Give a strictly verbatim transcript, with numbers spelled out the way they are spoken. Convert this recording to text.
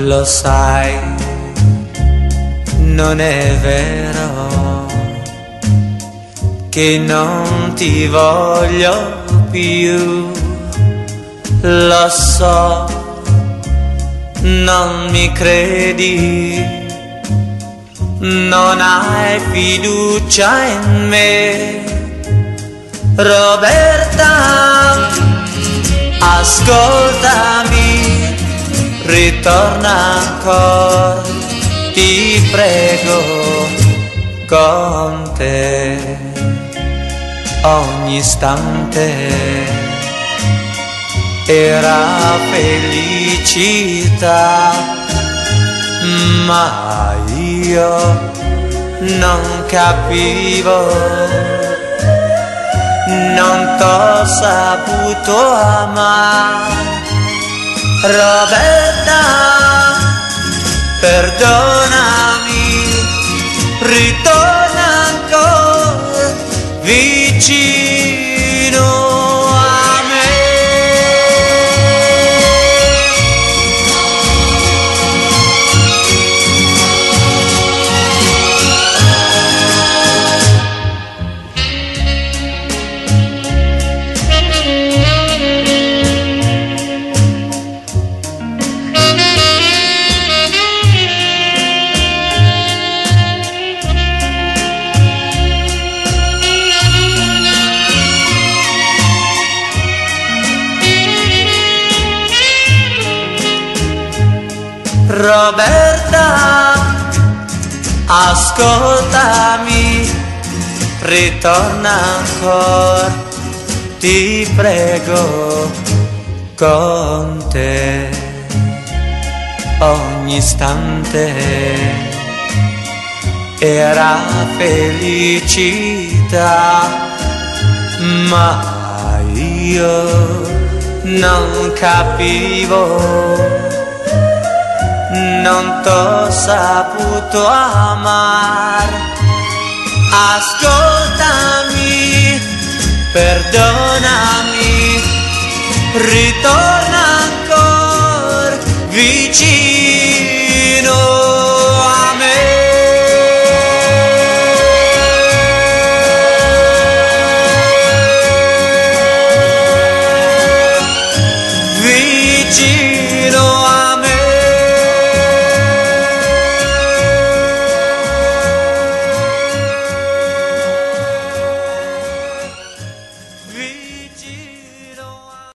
Lo sai, non è vero che non ti voglio più. Lo so, non mi credi, non hai fiducia in me. Roberta, ascoltami, ritorna ancora, ti prego, con te ogni istante era felicità, ma io non capivo, non t'ho saputo amare. Roberta, perdonami, ritorna ancora vicino a me. Roberta, ascoltami, ritorna ancora, ti prego, con te ogni istante era felicità, ma io non capivo, non t'ho saputo amare. Ascoltami, perdonami, ritorna ancora vicino.